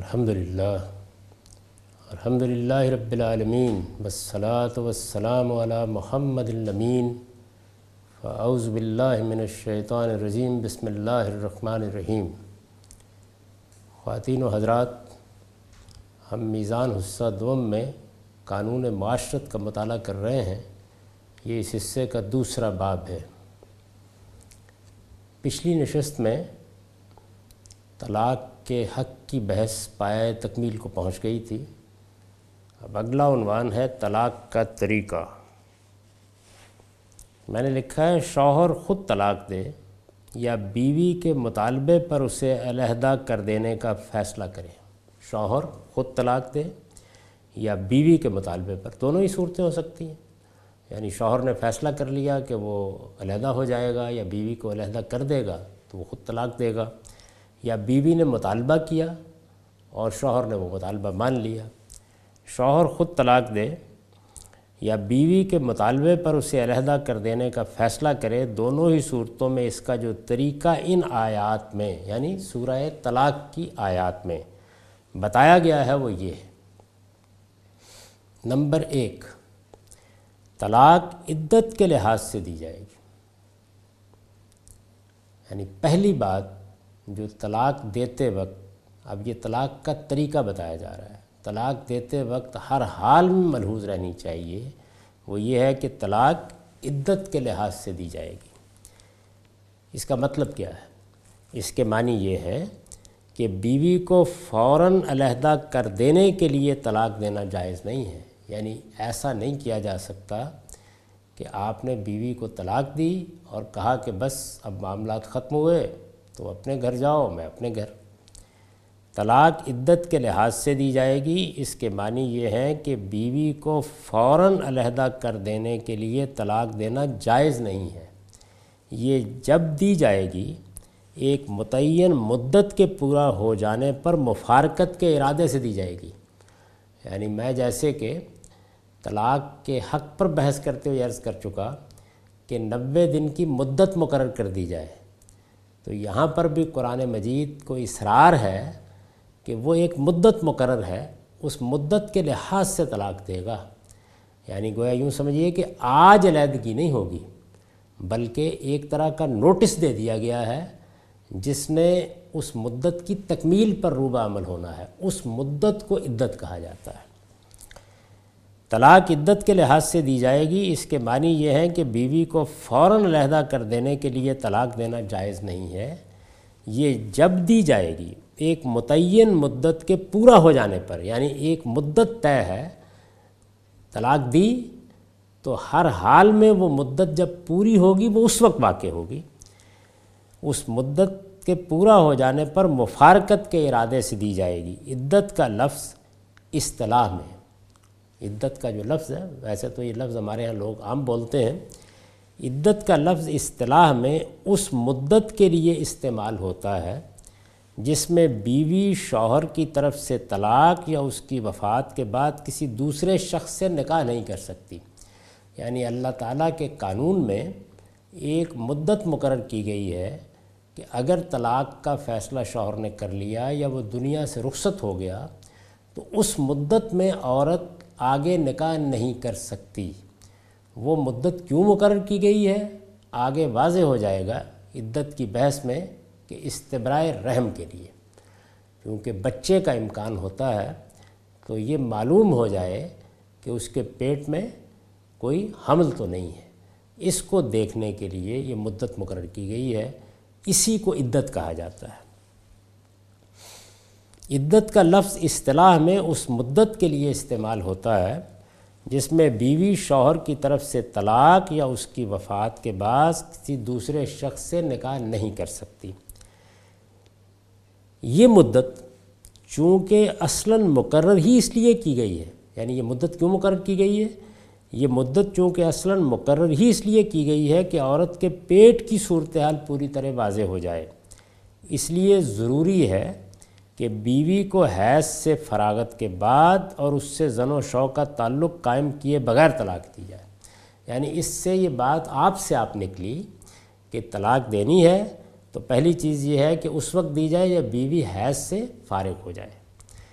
الحمدللہ رب العالمین والصلاة والسلام علی محمد الامین فاعوذ باللہ من الشیطان الرجیم بسم اللہ الرحمن الرحیم۔ خواتین و حضرات، ہم میزان حصہ دوم میں قانون معاشرت کا مطالعہ کر رہے ہیں۔ یہ اس حصے کا دوسرا باب ہے۔ پچھلی نشست میں طلاق کے حق کی بحث پائے تکمیل کو پہنچ گئی تھی۔ اب اگلا عنوان ہے طلاق کا طریقہ۔ میں نے لکھا ہے شوہر خود طلاق دے یا بیوی کے مطالبے پر اسے علیحدہ کر دینے کا فیصلہ کرے۔ شوہر خود طلاق دے یا بیوی کے مطالبے پر، دونوں ہی صورتیں ہو سکتی ہیں۔ یعنی شوہر نے فیصلہ کر لیا کہ وہ علیحدہ ہو جائے گا یا بیوی کو علیحدہ کر دے گا تو وہ خود طلاق دے گا، یا بیوی نے مطالبہ کیا اور شوہر نے وہ مطالبہ مان لیا۔ شوہر خود طلاق دے یا بیوی کے مطالبے پر اسے علیحدہ کر دینے کا فیصلہ کرے، دونوں ہی صورتوں میں اس کا جو طریقہ ان آیات میں یعنی سورہ طلاق کی آیات میں بتایا گیا ہے وہ یہ ہے۔ نمبر 1، طلاق عدت کے لحاظ سے دی جائے گی۔ یعنی پہلی بات جو طلاق دیتے وقت، اب یہ طلاق کا طریقہ بتایا جا رہا ہے، طلاق دیتے وقت ہر حال میں ملحوظ رہنی چاہیے، وہ یہ ہے کہ طلاق عدت کے لحاظ سے دی جائے گی۔ اس کا مطلب کیا ہے؟ اس کے معنی یہ ہے کہ بیوی کو فوراً علیحدہ کر دینے کے لیے طلاق دینا جائز نہیں ہے۔ یعنی ایسا نہیں کیا جا سکتا کہ آپ نے بیوی کو طلاق دی اور کہا کہ بس اب معاملات ختم ہوئے تو اپنے گھر جاؤ، میں اپنے گھر۔ طلاق عدت کے لحاظ سے دی جائے گی۔ اس کے معنی یہ ہے کہ بیوی کو فوراً علیحدہ کر دینے کے لیے طلاق دینا جائز نہیں ہے۔ یہ جب دی جائے گی ایک متعین مدت کے پورا ہو جانے پر مفارقت کے ارادے سے دی جائے گی۔ یعنی میں جیسے کہ طلاق کے حق پر بحث کرتے ہوئے عرض کر چکا کہ 90 دن کی مدت مقرر کر دی جائے، تو یہاں پر بھی قرآن مجید کو اصرار ہے کہ وہ ایک مدت مقرر ہے، اس مدت کے لحاظ سے طلاق دے گا۔ یعنی گویا یوں سمجھیے کہ آج علیحدگی نہیں ہوگی، بلکہ ایک طرح کا نوٹس دے دیا گیا ہے جس نے اس مدت کی تکمیل پر روبہ عمل ہونا ہے۔ اس مدت کو عدت کہا جاتا ہے۔ طلاق عدت کے لحاظ سے دی جائے گی، اس کے معنی یہ ہے کہ بیوی کو فوراً علیحدہ کر دینے کے لیے طلاق دینا جائز نہیں ہے۔ یہ جب دی جائے گی ایک متعین مدت کے پورا ہو جانے پر، یعنی ایک مدت طے ہے، طلاق دی تو ہر حال میں وہ مدت جب پوری ہوگی وہ اس وقت واقع ہوگی۔ اس مدت کے پورا ہو جانے پر مفارقت کے ارادے سے دی جائے گی۔ عدت کا لفظ اصطلاح میں، عدت کا جو لفظ ہے، ویسے تو یہ لفظ ہمارے ہاں لوگ عام بولتے ہیں، عدت کا لفظ اصطلاح میں اس مدت کے لیے استعمال ہوتا ہے جس میں بیوی شوہر کی طرف سے طلاق یا اس کی وفات کے بعد کسی دوسرے شخص سے نکاح نہیں کر سکتی۔ یعنی اللہ تعالیٰ کے قانون میں ایک مدت مقرر کی گئی ہے کہ اگر طلاق کا فیصلہ شوہر نے کر لیا یا وہ دنیا سے رخصت ہو گیا تو اس مدت میں عورت آگے نکاح نہیں کر سکتی۔ وہ مدت کیوں مقرر کی گئی ہے آگے واضح ہو جائے گا عدت کی بحث میں کہ استبراء رحم کے لیے، کیونکہ بچے کا امکان ہوتا ہے تو یہ معلوم ہو جائے کہ اس کے پیٹ میں کوئی حمل تو نہیں ہے، اس کو دیکھنے کے لیے یہ مدت مقرر کی گئی ہے۔ اسی کو عدت کہا جاتا ہے۔ عدت کا لفظ اصطلاح میں اس مدت کے لیے استعمال ہوتا ہے جس میں بیوی شوہر کی طرف سے طلاق یا اس کی وفات کے بعد کسی دوسرے شخص سے نکاح نہیں کر سکتی۔ یہ مدت چونکہ اصلاً مقرر ہی اس لیے کی گئی ہے، یعنی یہ مدت کیوں مقرر کی گئی ہے؟ یہ مدت چونکہ اصلاً مقرر ہی اس لیے کی گئی ہے کہ عورت کے پیٹ کی صورتحال پوری طرح واضح ہو جائے۔ اس لیے ضروری ہے کہ بیوی کو حیض سے فراغت کے بعد اور اس سے زن و شوق کا تعلق قائم کیے بغیر طلاق دی جائے۔ یعنی اس سے یہ بات آپ نکلی کہ طلاق دینی ہے تو پہلی چیز یہ ہے کہ اس وقت دی جائے جب بیوی حیض سے فارغ ہو جائے۔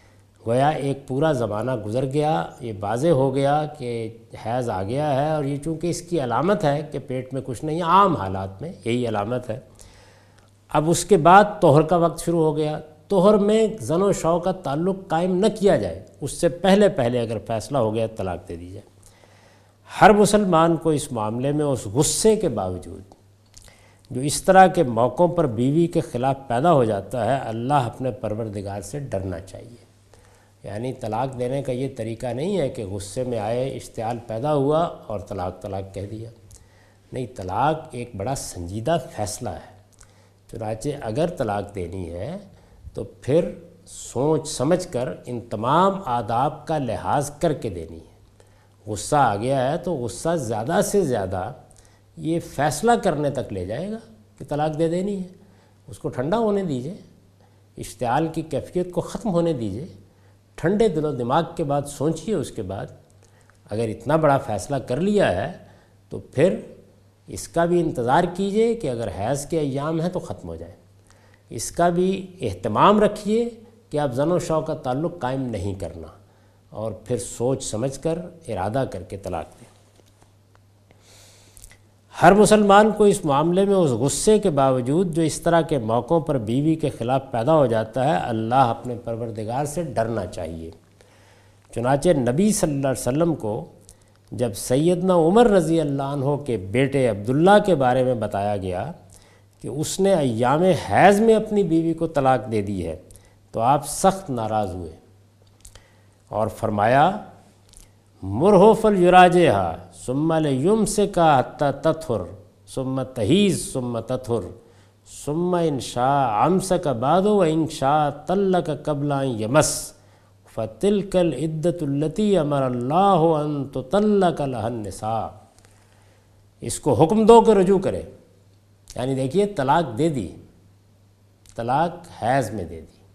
گویا ایک پورا زمانہ گزر گیا، یہ واضح ہو گیا کہ حیض آ گیا ہے، اور یہ چونکہ اس کی علامت ہے کہ پیٹ میں کچھ نہیں، عام حالات میں یہی علامت ہے۔ اب اس کے بعد طہر کا وقت شروع ہو گیا۔ طہر میں زن و شو کا تعلق قائم نہ کیا جائے، اس سے پہلے اگر فیصلہ ہو گیا طلاق دے دی جائے۔ ہر مسلمان کو اس معاملے میں اس غصے کے باوجود جو اس طرح کے موقعوں پر بیوی کے خلاف پیدا ہو جاتا ہے، اللہ اپنے پروردگار سے ڈرنا چاہیے۔ یعنی طلاق دینے کا یہ طریقہ نہیں ہے کہ غصے میں آئے، اشتعال پیدا ہوا اور طلاق کہہ دیا۔ نہیں، طلاق ایک بڑا سنجیدہ فیصلہ ہے۔ چنانچہ اگر طلاق دینی ہے تو پھر سوچ سمجھ کر ان تمام آداب کا لحاظ کر کے دینی ہے۔ غصہ آ گیا ہے تو غصہ زیادہ سے زیادہ یہ فیصلہ کرنے تک لے جائے گا کہ طلاق دے دینی ہے۔ اس کو ٹھنڈا ہونے دیجئے، اشتعال کی کیفیت کو ختم ہونے دیجئے، ٹھنڈے دل و دماغ کے بعد سوچئے۔ اس کے بعد اگر اتنا بڑا فیصلہ کر لیا ہے تو پھر اس کا بھی انتظار کیجئے کہ اگر حیض کے ایام ہیں تو ختم ہو جائے۔ اس کا بھی اہتمام رکھیے کہ آپ زن و شو کا تعلق قائم نہیں کرنا، اور پھر سوچ سمجھ کر ارادہ کر کے طلاق دیں۔ ہر مسلمان کو اس معاملے میں اس غصے کے باوجود جو اس طرح کے موقعوں پر بیوی کے خلاف پیدا ہو جاتا ہے، اللہ اپنے پروردگار سے ڈرنا چاہیے۔ چنانچہ نبی صلی اللہ علیہ وسلم کو جب سیدنا عمر رضی اللہ عنہ کے بیٹے عبداللہ کے بارے میں بتایا گیا کہ اس نے ایام حیض میں اپنی بیوی کو طلاق دے دی ہے، تو آپ سخت ناراض ہوئے اور فرمایا مرہ فلیراجعھا ثم لیمسکھا حتی تطہر ثم تحیض ثم تطہر ثم ان شاء امسک بعد وان شاء طلق قبل ان یمس فتلک العدۃ التی امر اللہ ان تطلق لها النساء۔ اس کو حکم دو کہ رجوع کرے۔ یعنی دیکھیے، طلاق دے دی، طلاق حیض میں دے دی،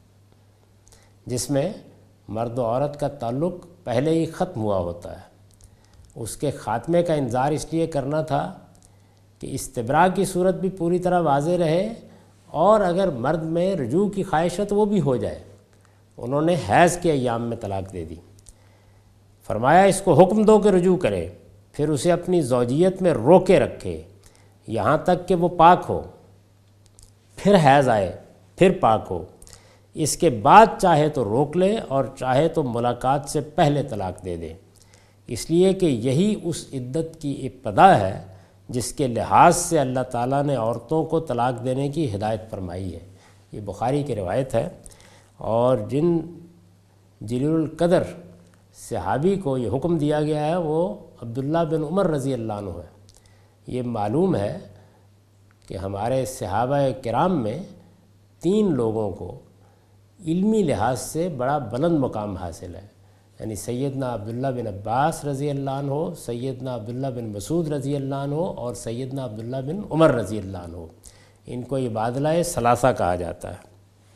جس میں مرد و عورت کا تعلق پہلے ہی ختم ہوا ہوتا ہے۔ اس کے خاتمے کا انتظار اس لیے کرنا تھا کہ استبراء کی صورت بھی پوری طرح واضح رہے، اور اگر مرد میں رجوع کی خواہش ہے تو وہ بھی ہو جائے۔ انہوں نے حیض کے ایام میں طلاق دے دی۔ فرمایا اس کو حکم دو کہ رجوع کرے، پھر اسے اپنی زوجیت میں روکے رکھے یہاں تک کہ وہ پاک ہو، پھر حیض آئے، پھر پاک ہو۔ اس کے بعد چاہے تو روک لے اور چاہے تو ملاقات سے پہلے طلاق دے دے، اس لیے کہ یہی اس عدت کی ابتدا ہے جس کے لحاظ سے اللہ تعالیٰ نے عورتوں کو طلاق دینے کی ہدایت فرمائی ہے۔ یہ بخاری کی روایت ہے، اور جن جلیل القدر صحابی کو یہ حکم دیا گیا ہے وہ عبداللہ بن عمر رضی اللہ عنہ ہے۔ یہ معلوم ہے کہ ہمارے صحابہ کرام میں 3 لوگوں کو علمی لحاظ سے بڑا بلند مقام حاصل ہے، یعنی سیدنا عبداللہ بن عباس رضی اللہ عنہ، سیدنا عبداللہ بن مسعود رضی اللہ عنہ، اور سیدنا عبداللہ بن عمر رضی اللہ عنہ۔ ان کو عبادلہ ثلاثہ کہا جاتا ہے۔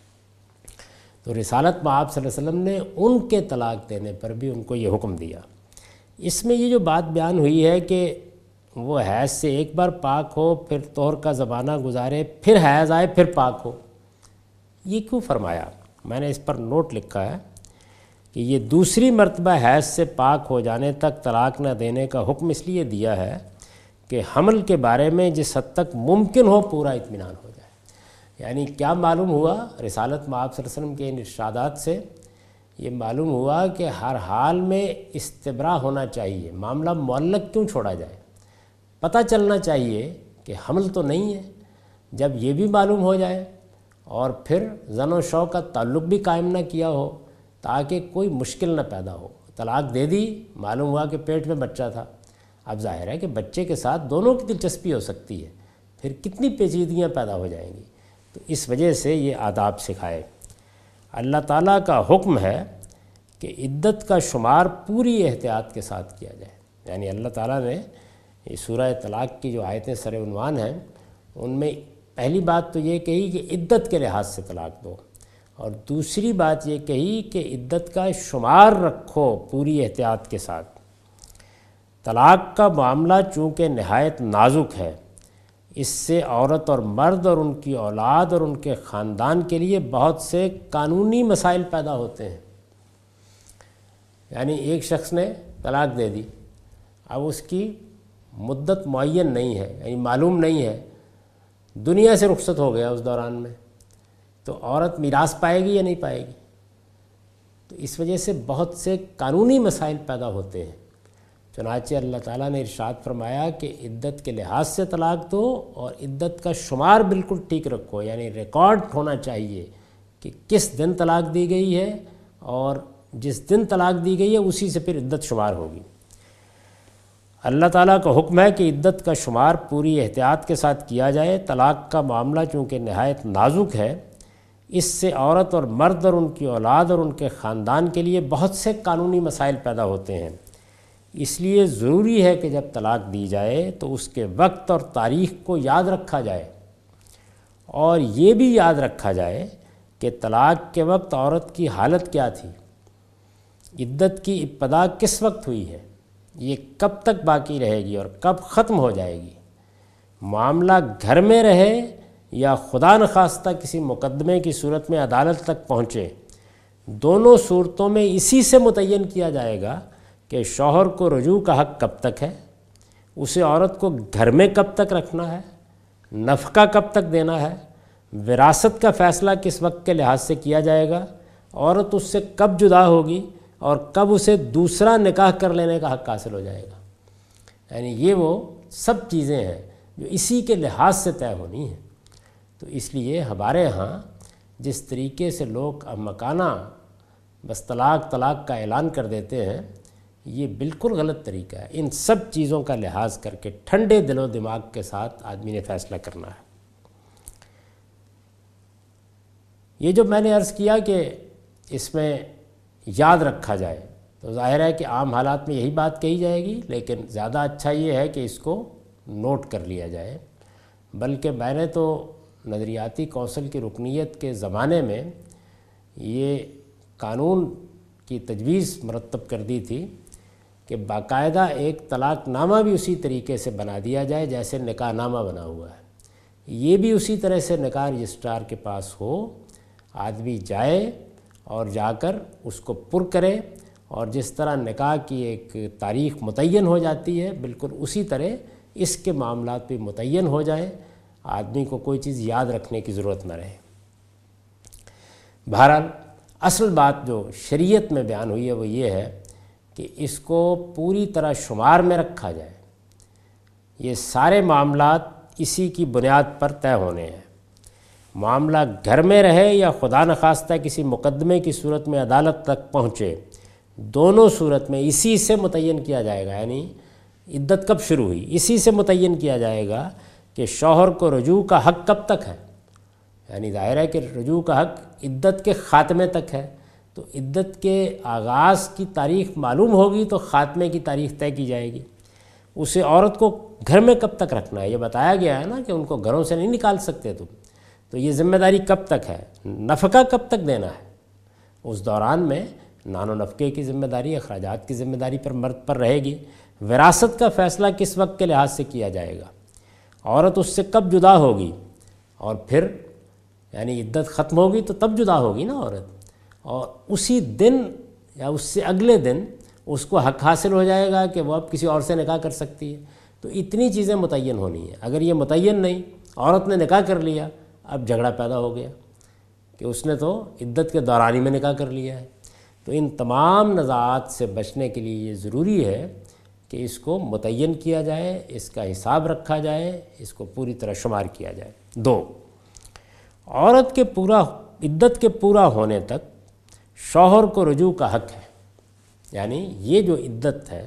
تو رسالت میں آپ صلی اللہ علیہ وسلم نے ان کے طلاق دینے پر بھی ان کو یہ حکم دیا۔ اس میں یہ جو بات بیان ہوئی ہے کہ وہ حیض سے ایک بار پاک ہو، پھر طہر کا زمانہ گزارے، پھر حیض آئے، پھر پاک ہو، یہ کیوں فرمایا؟ میں نے اس پر نوٹ لکھا ہے کہ یہ دوسری مرتبہ حیض سے پاک ہو جانے تک طلاق نہ دینے کا حکم اس لیے دیا ہے کہ حمل کے بارے میں جس حد تک ممکن ہو پورا اطمینان ہو جائے۔ یعنی کیا معلوم ہوا رسالت میں آپ صلی اللہ علیہ وسلم کے ان ارشادات سے؟ یہ معلوم ہوا کہ ہر حال میں استبراء ہونا چاہیے، معاملہ معلق کیوں چھوڑا جائے؟ پتہ چلنا چاہیے کہ حمل تو نہیں ہے۔ جب یہ بھی معلوم ہو جائے اور پھر زن و شو کا تعلق بھی قائم نہ کیا ہو تاکہ کوئی مشکل نہ پیدا ہو، طلاق دے دی، معلوم ہوا کہ پیٹ میں بچہ تھا، اب ظاہر ہے کہ بچے کے ساتھ دونوں کی دلچسپی ہو سکتی ہے، پھر کتنی پیچیدگیاں پیدا ہو جائیں گی۔ تو اس وجہ سے یہ آداب سکھائے۔ اللہ تعالیٰ کا حکم ہے کہ عدت کا شمار پوری احتیاط کے ساتھ کیا جائے۔ یعنی اللہ تعالیٰ نے یہ سورہ طلاق کی جو آیتیں سر عنوان ہیں ان میں پہلی بات تو یہ کہی کہ عدت کے لحاظ سے طلاق دو، اور دوسری بات یہ کہی کہ عدت کا شمار رکھو پوری احتیاط کے ساتھ۔ طلاق کا معاملہ چونکہ نہایت نازک ہے، اس سے عورت اور مرد اور ان کی اولاد اور ان کے خاندان کے لیے بہت سے قانونی مسائل پیدا ہوتے ہیں۔ یعنی ایک شخص نے طلاق دے دی، اب اس کی مدت معین نہیں ہے، یعنی معلوم نہیں ہے، دنیا سے رخصت ہو گیا اس دوران میں، تو عورت میراث پائے گی یا نہیں پائے گی؟ تو اس وجہ سے بہت سے قانونی مسائل پیدا ہوتے ہیں۔ چنانچہ اللہ تعالیٰ نے ارشاد فرمایا کہ عدت کے لحاظ سے طلاق دو اور عدت کا شمار بالکل ٹھیک رکھو، یعنی ریکارڈ ہونا چاہیے کہ کس دن طلاق دی گئی ہے، اور جس دن طلاق دی گئی ہے اسی سے پھر عدت شمار ہوگی۔ اللہ تعالیٰ کا حکم ہے کہ عدت کا شمار پوری احتیاط کے ساتھ کیا جائے۔ طلاق کا معاملہ چونکہ نہایت نازک ہے، اس سے عورت اور مرد اور ان کی اولاد اور ان کے خاندان کے لیے بہت سے قانونی مسائل پیدا ہوتے ہیں۔ اس لیے ضروری ہے کہ جب طلاق دی جائے تو اس کے وقت اور تاریخ کو یاد رکھا جائے، اور یہ بھی یاد رکھا جائے کہ طلاق کے وقت عورت کی حالت کیا تھی، عدت کی ابتدا کس وقت ہوئی ہے، یہ کب تک باقی رہے گی اور کب ختم ہو جائے گی، معاملہ گھر میں رہے یا خدا نخواستہ کسی مقدمے کی صورت میں عدالت تک پہنچے، دونوں صورتوں میں اسی سے متعین کیا جائے گا کہ شوہر کو رجوع کا حق کب تک ہے، اسے عورت کو گھر میں کب تک رکھنا ہے، نفقہ کب تک دینا ہے، وراثت کا فیصلہ کس وقت کے لحاظ سے کیا جائے گا، عورت اس سے کب جدا ہوگی اور کب اسے دوسرا نکاح کر لینے کا حق حاصل ہو جائے گا۔ یعنی یہ وہ سب چیزیں ہیں جو اسی کے لحاظ سے طے ہونی ہیں۔ تو اس لیے ہمارے ہاں جس طریقے سے لوگ احمقانہ بس طلاق کا اعلان کر دیتے ہیں، یہ بالکل غلط طریقہ ہے۔ ان سب چیزوں کا لحاظ کر کے ٹھنڈے دل و دماغ کے ساتھ آدمی نے فیصلہ کرنا ہے۔ یہ جو میں نے عرض کیا کہ اس میں یاد رکھا جائے، تو ظاہر ہے کہ عام حالات میں یہی بات کہی جائے گی، لیکن زیادہ اچھا یہ ہے کہ اس کو نوٹ کر لیا جائے۔ بلکہ میں نے تو نظریاتی کونسل کی رکنیت کے زمانے میں یہ قانون کی تجویز مرتب کر دی تھی کہ باقاعدہ ایک طلاق نامہ بھی اسی طریقے سے بنا دیا جائے جیسے نکاح نامہ بنا ہوا ہے، یہ بھی اسی طرح سے نکاح رجسٹرار کے پاس ہو، آدمی جائے اور جا کر اس کو پر کرے، اور جس طرح نکاح کی ایک تاریخ متعین ہو جاتی ہے بالکل اسی طرح اس کے معاملات بھی متعین ہو جائیں، آدمی کو کوئی چیز یاد رکھنے کی ضرورت نہ رہے۔ بہرحال اصل بات جو شریعت میں بیان ہوئی ہے وہ یہ ہے کہ اس کو پوری طرح شمار میں رکھا جائے، یہ سارے معاملات اسی کی بنیاد پر طے ہونے ہیں۔ معاملہ گھر میں رہے یا خدا نخواستہ کسی مقدمے کی صورت میں عدالت تک پہنچے، دونوں صورت میں اسی سے متعین کیا جائے گا، یعنی عدت کب شروع ہوئی اسی سے متعین کیا جائے گا کہ شوہر کو رجوع کا حق کب تک ہے، یعنی ظاہر ہے کہ رجوع کا حق عدت کے خاتمے تک ہے، تو عدت کے آغاز کی تاریخ معلوم ہوگی تو خاتمے کی تاریخ طے کی جائے گی۔ اسے عورت کو گھر میں کب تک رکھنا ہے، یہ بتایا گیا ہے نا کہ ان کو گھروں سے نہیں نکال سکتے تم، تو یہ ذمہ داری کب تک ہے، نفقہ کب تک دینا ہے، اس دوران میں نان و نفقے کی ذمہ داری، اخراجات کی ذمہ داری پر مرد پر رہے گی۔ وراثت کا فیصلہ کس وقت کے لحاظ سے کیا جائے گا، عورت اس سے کب جدا ہوگی، اور پھر یعنی عدت ختم ہوگی تو تب جدا ہوگی نا عورت، اور اسی دن یا اس سے اگلے دن اس کو حق حاصل ہو جائے گا کہ وہ اب کسی اور سے نکاح کر سکتی ہے۔ تو اتنی چیزیں متعین ہونی ہیں، اگر یہ متعین نہیں، عورت نے نکاح کر لیا، اب جھگڑا پیدا ہو گیا کہ اس نے تو عدت کے دوران ہی میں نکاح کر لیا ہے۔ تو ان تمام نزاعات سے بچنے کے لیے یہ ضروری ہے کہ اس کو متعین کیا جائے، اس کا حساب رکھا جائے، اس کو پوری طرح شمار کیا جائے۔ 2، عورت کے عدت کے پورا ہونے تک شوہر کو رجوع کا حق ہے، یعنی یہ جو عدت ہے،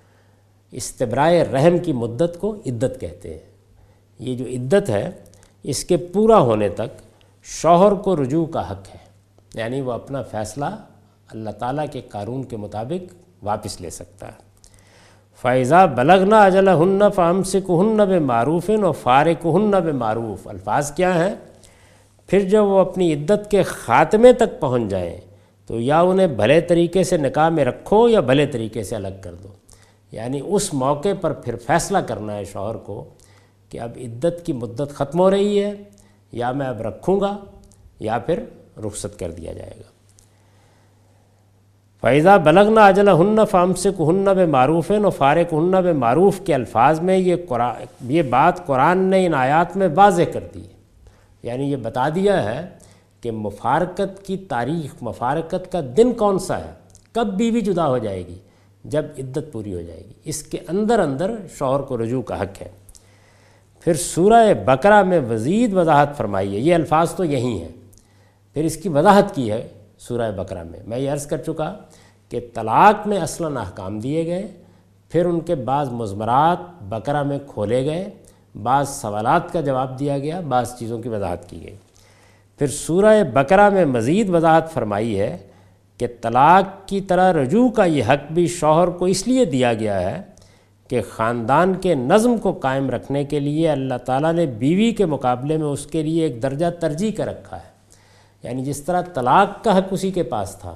استبراء رحم کی مدت کو عدت کہتے ہیں۔ یہ جو عدت ہے اس کے پورا ہونے تک شوہر کو رجوع کا حق ہے، یعنی وہ اپنا فیصلہ اللہ تعالیٰ کے قانون کے مطابق واپس لے سکتا ہے۔ فَإِذَا بَلَغْنَا أَجَلَهُنَّ فَأَمْسِكُوهُنَّ بِمَعْرُوفٍ وَفَارِقُوهُنَّ بِمَعْرُوفٍ۔ الفاظ کیا ہیں؟ پھر جب وہ اپنی عدت کے خاتمے تک پہنچ جائیں تو یا انہیں بھلے طریقے سے نکاح میں رکھو یا بھلے طریقے سے الگ کر دو، یعنی اس موقع پر پھر فیصلہ کرنا ہے شوہر کو کہ اب عدت کی مدت ختم ہو رہی ہے، یا میں اب رکھوں گا یا پھر رخصت کر دیا جائے گا۔ فَإِذَا بَلَغْنَا أَجَلَهُنَّ فَأَمْسِكُوهُنَّ بِمَعْرُوفٍ وَفَارِقُوهُنَّ بِمَعْرُوف کے الفاظ میں یہ بات قرآن نے ان آیات میں واضح کر دی ہے، یعنی یہ بتا دیا ہے کہ مفارقت کی تاریخ، مفارقت کا دن کون سا ہے، کب بیوی جدا ہو جائے گی، جب عدت پوری ہو جائے گی، اس کے اندر اندر شوہر کو رجوع کا حق ہے۔ پھر سورہ بقرہ میں مزید وضاحت فرمائی ہے، یہ الفاظ تو یہی ہیں، پھر اس کی وضاحت کی ہے سورہ بقرہ میں یہ عرض کر چکا کہ طلاق میں اصلاً احکام دیے گئے، پھر ان کے بعض مضمرات بقرہ میں کھولے گئے، بعض سوالات کا جواب دیا گیا، بعض چیزوں کی وضاحت کی گئی۔ پھر سورہ بقرہ میں مزید وضاحت فرمائی ہے کہ طلاق کی طرح رجوع کا یہ حق بھی شوہر کو اس لیے دیا گیا ہے کہ خاندان کے نظم کو قائم رکھنے کے لیے اللہ تعالیٰ نے بیوی کے مقابلے میں اس کے لیے ایک درجہ ترجیح کا رکھا ہے، یعنی جس طرح طلاق کا حق اسی کے پاس تھا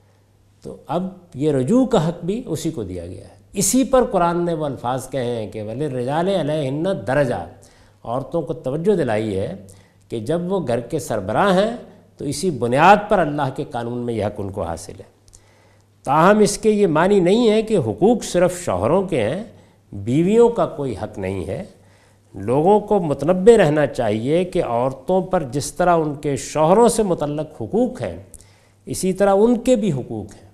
تو اب یہ رجوع کا حق بھی اسی کو دیا گیا ہے۔ اسی پر قرآن نے وہ الفاظ کہے ہیں کہ وَلِلرِّجَالِ عَلَيْهِنَّ درجات، عورتوں کو توجہ دلائی ہے کہ جب وہ گھر کے سربراہ ہیں تو اسی بنیاد پر اللہ کے قانون میں یہ حق ان کو حاصل ہے۔ تاہم اس کے یہ معنی نہیں ہے کہ حقوق صرف شوہروں کے ہیں، بیویوں کا کوئی حق نہیں ہے۔ لوگوں کو متنبہ رہنا چاہیے کہ عورتوں پر جس طرح ان کے شوہروں سے متعلق حقوق ہیں اسی طرح ان کے بھی حقوق ہیں۔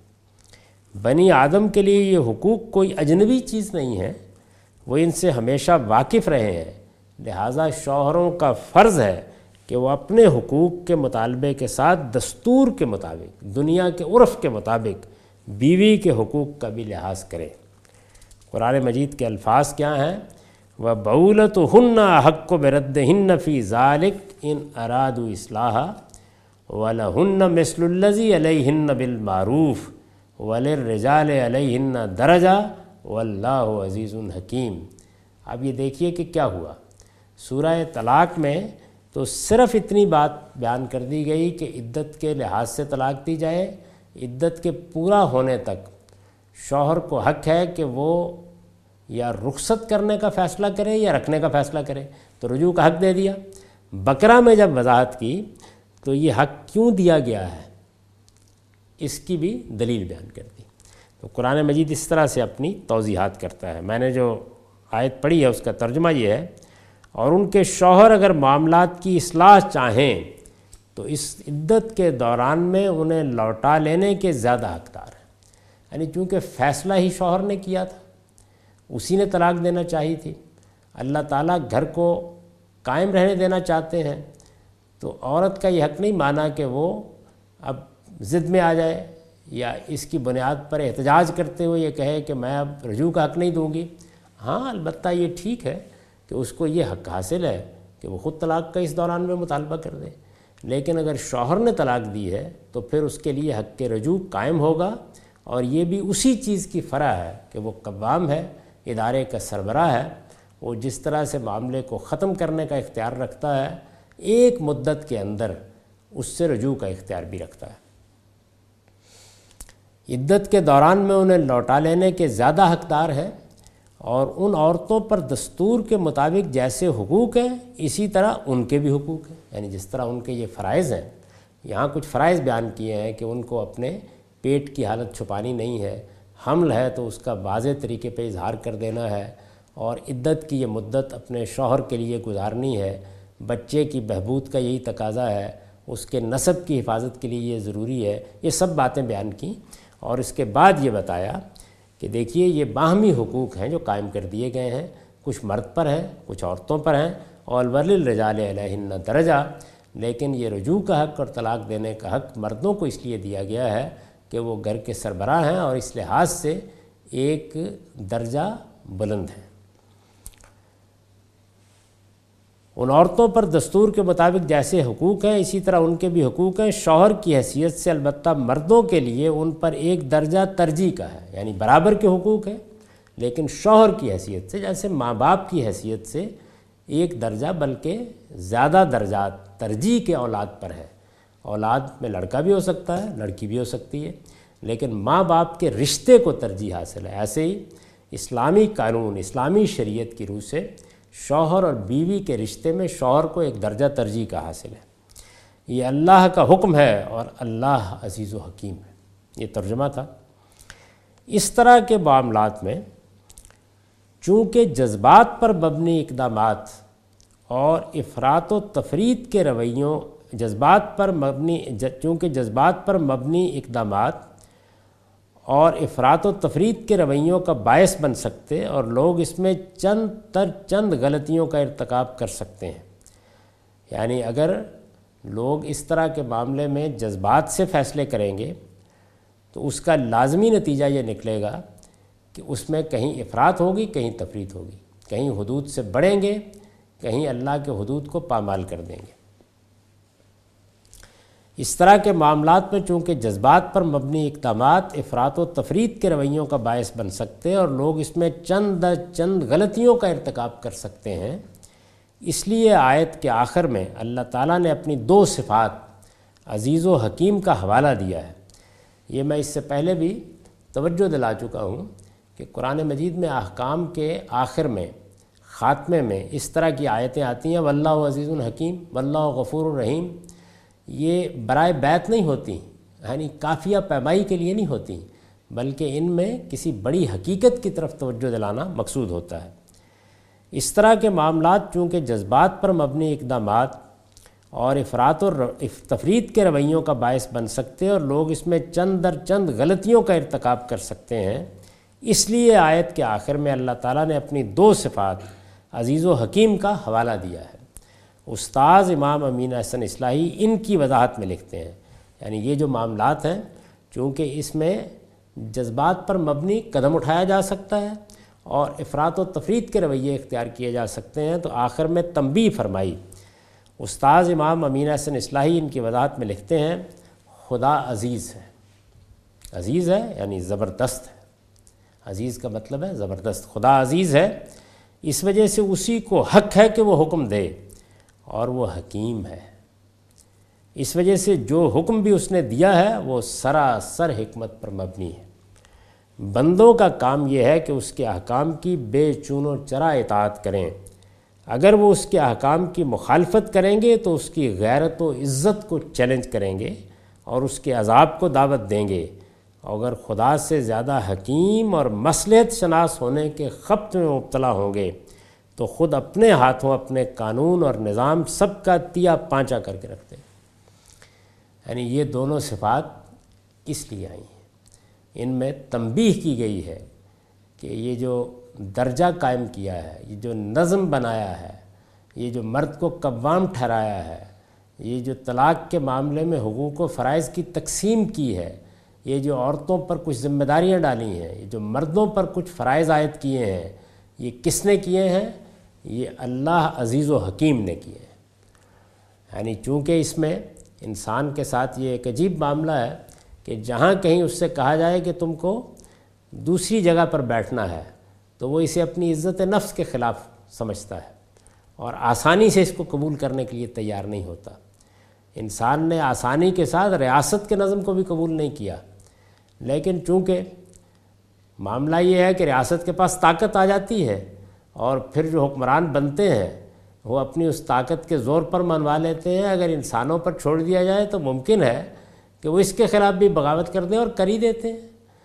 بنی آدم کے لیے یہ حقوق کوئی اجنبی چیز نہیں ہے، وہ ان سے ہمیشہ واقف رہے ہیں، لہٰذا شوہروں کا فرض ہے کہ وہ اپنے حقوق کے مطالبے کے ساتھ دستور کے مطابق، دنیا کے عرف کے مطابق بیوی کے حقوق کا بھی لحاظ کریں۔ قرآن مجید کے الفاظ کیا ہیں؟ وَبَعُولَتُهُنَّ أَحَقُّ بِرَدِّهِنَّ فِي ذَلِكَ إِنْ أَرَادُوا إِصْلَاحًا وَلَهُنَّ مِثْلُ الَّذِي عَلَيْهِنَّ بِالْمَعْرُوفِ وَلِلرِّجَالِ عَلَيْهِنَّ دَرَجَةٌ وَاللَّهُ عَزِيزٌ حَكِيمٌ۔ اب یہ دیکھیے کہ کیا ہوا، سورہ طلاق میں تو صرف اتنی بات بیان کر دی گئی کہ عدت کے لحاظ سے طلاق دی جائے، عدت کے پورا ہونے تک شوہر کو حق ہے کہ وہ یا رخصت کرنے کا فیصلہ کرے یا رکھنے کا فیصلہ کرے، تو رجوع کا حق دے دیا۔ بقرہ میں جب وضاحت کی تو یہ حق کیوں دیا گیا ہے اس کی بھی دلیل بیان کر دی۔ تو قرآن مجید اس طرح سے اپنی توضیحات کرتا ہے۔ میں نے جو آیت پڑھی ہے اس کا ترجمہ یہ ہے، اور ان کے شوہر اگر معاملات کی اصلاح چاہیں تو اس عدت کے دوران میں انہیں لوٹا لینے کے زیادہ حقدار ہیں، یعنی چونکہ فیصلہ ہی شوہر نے کیا تھا، اسی نے طلاق دینا چاہی تھی، اللہ تعالیٰ گھر کو قائم رہنے دینا چاہتے ہیں، تو عورت کا یہ حق نہیں مانا کہ وہ اب ضد میں آ جائے یا اس کی بنیاد پر احتجاج کرتے ہوئے یہ کہے کہ میں اب رجوع کا حق نہیں دوں گی۔ ہاں البتہ یہ ٹھیک ہے کہ اس کو یہ حق حاصل ہے کہ وہ خود طلاق کا اس دوران میں مطالبہ کر دے، لیکن اگر شوہر نے طلاق دی ہے تو پھر اس کے لیے حق رجوع قائم ہوگا، اور یہ بھی اسی چیز کی فرع ہے کہ وہ قوام ہے، ادارے کا سربراہ ہے، وہ جس طرح سے معاملے کو ختم کرنے کا اختیار رکھتا ہے ایک مدت کے اندر اس سے رجوع کا اختیار بھی رکھتا ہے۔ عدت کے دوران میں انہیں لوٹا لینے کے زیادہ حقدار ہیں، اور ان عورتوں پر دستور کے مطابق جیسے حقوق ہیں اسی طرح ان کے بھی حقوق ہیں، یعنی جس طرح ان کے یہ فرائض ہیں، یہاں کچھ فرائض بیان کیے ہیں کہ ان کو اپنے پیٹ کی حالت چھپانی نہیں ہے، حمل ہے تو اس کا واضح طریقے پہ اظہار کر دینا ہے، اور عدت کی یہ مدت اپنے شوہر کے لیے گزارنی ہے، بچے کی بہبود کا یہی تقاضا ہے، اس کے نسب کی حفاظت کے لیے یہ ضروری ہے، یہ سب باتیں بیان کی، اور اس کے بعد یہ بتایا کہ دیکھیے یہ باہمی حقوق ہیں جو قائم کر دیے گئے ہیں، کچھ مرد پر ہیں کچھ عورتوں پر ہیں، اور وَلِلرِّجَالِ عَلَيْهِنَّ دَرَجَةٌ، لیکن یہ رجوع کا حق اور طلاق دینے کا حق مردوں کو اس لیے دیا گیا ہے کہ وہ گھر کے سربراہ ہیں اور اس لحاظ سے ایک درجہ بلند ہیں۔ ان عورتوں پر دستور کے مطابق جیسے حقوق ہیں اسی طرح ان کے بھی حقوق ہیں، شوہر کی حیثیت سے البتہ مردوں کے لیے ان پر ایک درجہ ترجیح کا ہے، یعنی برابر کے حقوق ہیں، لیکن شوہر کی حیثیت سے جیسے ماں باپ کی حیثیت سے ایک درجہ بلکہ زیادہ درجات ترجیح کے اولاد پر ہے۔ اولاد میں لڑکا بھی ہو سکتا ہے لڑکی بھی ہو سکتی ہے، لیکن ماں باپ کے رشتے کو ترجیح حاصل ہے۔ ایسے ہی اسلامی قانون، اسلامی شریعت کی روح سے شوہر اور بیوی کے رشتے میں شوہر کو ایک درجہ ترجیح کا حاصل ہے۔ یہ اللہ کا حکم ہے اور اللہ عزیز و حکیم ہے۔ یہ ترجمہ تھا۔ اس طرح کے معاملات میں چونکہ جذبات پر مبنی اقدامات اور افراط و تفریط کے رویوں چونکہ جذبات پر مبنی اقدامات اور افراط و تفریط کے رویوں کا باعث بن سکتے اور لوگ اس میں چند غلطیوں کا ارتکاب کر سکتے ہیں. یعنی اگر لوگ اس طرح کے معاملے میں جذبات سے فیصلے کریں گے تو اس کا لازمی نتیجہ یہ نکلے گا کہ اس میں کہیں افراط ہوگی، کہیں تفریط ہوگی، کہیں حدود سے بڑھیں گے، کہیں اللہ کے حدود کو پامال کر دیں گے. اس طرح کے معاملات میں چونکہ جذبات پر مبنی اقدامات افراط و تفریط کے رویوں کا باعث بن سکتے اور لوگ اس میں چند غلطیوں کا ارتکاب کر سکتے ہیں، اس لیے آیت کے آخر میں اللہ تعالیٰ نے اپنی 2 صفات عزیز و حکیم کا حوالہ دیا ہے. یہ میں اس سے پہلے بھی توجہ دلا چکا ہوں کہ قرآن مجید میں احکام کے آخر میں خاتمے میں اس طرح کی آیتیں آتی ہیں واللہ عزیز الحکیم واللہ غفور الرحیم. یہ برائے بیت نہیں ہوتی، یعنی کافیہ پیمائی کے لیے نہیں ہوتی، بلکہ ان میں کسی بڑی حقیقت کی طرف توجہ دلانا مقصود ہوتا ہے. اس طرح کے معاملات چونکہ جذبات پر مبنی اقدامات اور افراط اور تفریط کے رویوں کا باعث بن سکتے اور لوگ اس میں چند غلطیوں کا ارتکاب کر سکتے ہیں، اس لیے آیت کے آخر میں اللہ تعالیٰ نے اپنی 2 صفات عزیز و حکیم کا حوالہ دیا ہے. استاذ امام امین احسن اصلاحی ان کی وضاحت میں لکھتے ہیں، یعنی یہ جو معاملات ہیں چونکہ اس میں جذبات پر مبنی قدم اٹھایا جا سکتا ہے اور افراط و تفریط کے رویے اختیار کیے جا سکتے ہیں، تو آخر میں تنبیہ فرمائی. استاذ امام امین احسن اصلاحی ان کی وضاحت میں لکھتے ہیں خدا عزیز ہے. عزیز ہے یعنی زبردست ہے، عزیز کا مطلب ہے زبردست. خدا عزیز ہے، اس وجہ سے اسی کو حق ہے کہ وہ حکم دے، اور وہ حکیم ہے، اس وجہ سے جو حکم بھی اس نے دیا ہے وہ سراسر حکمت پر مبنی ہے. بندوں کا کام یہ ہے کہ اس کے احکام کی بے چون و چرا اطاعت کریں. اگر وہ اس کے احکام کی مخالفت کریں گے تو اس کی غیرت و عزت کو چیلنج کریں گے اور اس کے عذاب کو دعوت دیں گے. اگر خدا سے زیادہ حکیم اور مصلحت شناس ہونے کے خبط میں مبتلا ہوں گے تو خود اپنے ہاتھوں اپنے قانون اور نظام سب کا تیا پانچا کر کے رکھتے ہیں. یعنی یہ دونوں صفات اس لیے آئی ہیں، ان میں تنبیہ کی گئی ہے کہ یہ جو درجہ قائم کیا ہے، یہ جو نظم بنایا ہے، یہ جو مرد کو قوام ٹھہرایا ہے، یہ جو طلاق کے معاملے میں حقوق و فرائض کی تقسیم کی ہے، یہ جو عورتوں پر کچھ ذمہ داریاں ڈالی ہیں، یہ جو مردوں پر کچھ فرائض عائد کیے ہیں، یہ کس نے کیے ہیں؟ یہ اللہ عزیز و حکیم نے کیے ہیں. یعنی چونکہ اس میں انسان کے ساتھ یہ ایک عجیب معاملہ ہے کہ جہاں کہیں اس سے کہا جائے کہ تم کو دوسری جگہ پر بیٹھنا ہے تو وہ اسے اپنی عزت نفس کے خلاف سمجھتا ہے اور آسانی سے اس کو قبول کرنے کے لیے تیار نہیں ہوتا. انسان نے آسانی کے ساتھ ریاست کے نظم کو بھی قبول نہیں کیا، لیکن چونکہ معاملہ یہ ہے کہ ریاست کے پاس طاقت آ جاتی ہے اور پھر جو حکمران بنتے ہیں وہ اپنی اس طاقت کے زور پر منوا لیتے ہیں. اگر انسانوں پر چھوڑ دیا جائے تو ممکن ہے کہ وہ اس کے خلاف بھی بغاوت کر دیں اور کر ہی دیتے ہیں.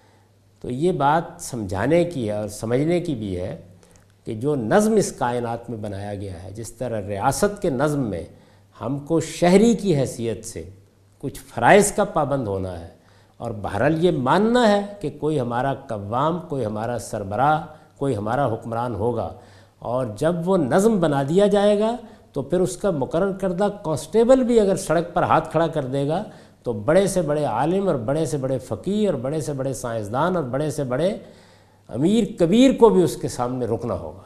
تو یہ بات سمجھانے کی ہے اور سمجھنے کی بھی ہے کہ جو نظم اس کائنات میں بنایا گیا ہے، جس طرح ریاست کے نظم میں ہم کو شہری کی حیثیت سے کچھ فرائض کا پابند ہونا ہے اور بہرحال یہ ماننا ہے کہ کوئی ہمارا قوام، کوئی ہمارا سربراہ، کوئی ہمارا حکمران ہوگا، اور جب وہ نظم بنا دیا جائے گا تو پھر اس کا مقرر کردہ کانسٹیبل بھی اگر سڑک پر ہاتھ کھڑا کر دے گا تو بڑے سے بڑے عالم اور بڑے سے بڑے فقیہ اور بڑے سے بڑے سائنسدان اور بڑے سے بڑے امیر کبیر کو بھی اس کے سامنے رکنا ہوگا.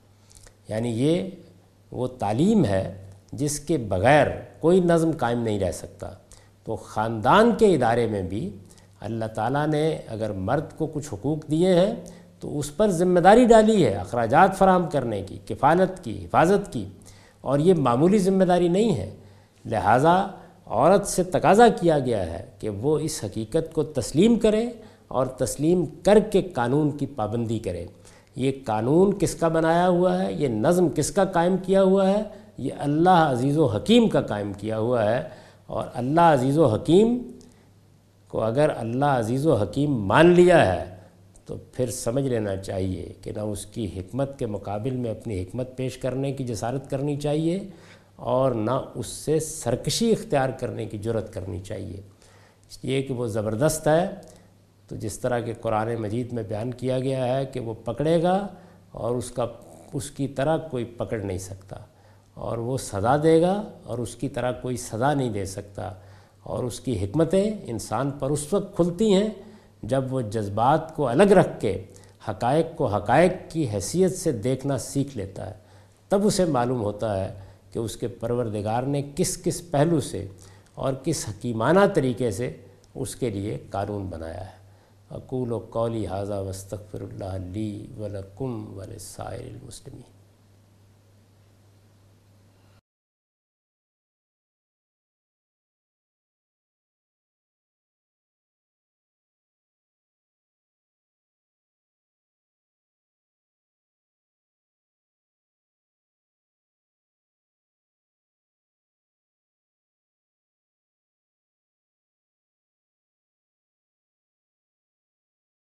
یعنی یہ وہ تعلیم ہے جس کے بغیر کوئی نظم قائم نہیں رہ سکتا. تو خاندان کے ادارے میں بھی اللہ تعالیٰ نے اگر مرد کو کچھ حقوق دیے ہیں تو اس پر ذمہ داری ڈالی ہے اخراجات فراہم کرنے کی، کفالت کی، حفاظت کی، اور یہ معمولی ذمہ داری نہیں ہے. لہٰذا عورت سے تقاضا کیا گیا ہے کہ وہ اس حقیقت کو تسلیم کرے اور تسلیم کر کے قانون کی پابندی کرے. یہ قانون کس کا بنایا ہوا ہے، یہ نظم کس کا قائم کیا ہوا ہے؟ یہ اللہ عزیز و حکیم کا قائم کیا ہوا ہے. اور اللہ عزیز و حکیم کو اگر اللہ عزیز و حکیم مان لیا ہے تو پھر سمجھ لینا چاہیے کہ نہ اس کی حکمت کے مقابل میں اپنی حکمت پیش کرنے کی جسارت کرنی چاہیے اور نہ اس سے سرکشی اختیار کرنے کی جرات کرنی چاہیے، اس لیے کہ وہ زبردست ہے، تو جس طرح کہ قرآن مجید میں بیان کیا گیا ہے کہ وہ پکڑے گا اور اس کی طرح کوئی پکڑ نہیں سکتا، اور وہ سزا دے گا اور اس کی طرح کوئی سزا نہیں دے سکتا، اور اس کی حکمتیں انسان پر اس وقت کھلتی ہیں جب وہ جذبات کو الگ رکھ کے حقائق کو حقائق کی حیثیت سے دیکھنا سیکھ لیتا ہے، تب اسے معلوم ہوتا ہے کہ اس کے پروردگار نے کس کس پہلو سے اور کس حکیمانہ طریقے سے اس کے لیے قانون بنایا ہے۔ اقول قولی ھذا واستغفر اللہ لی ولکم ولسائر المسلمین۔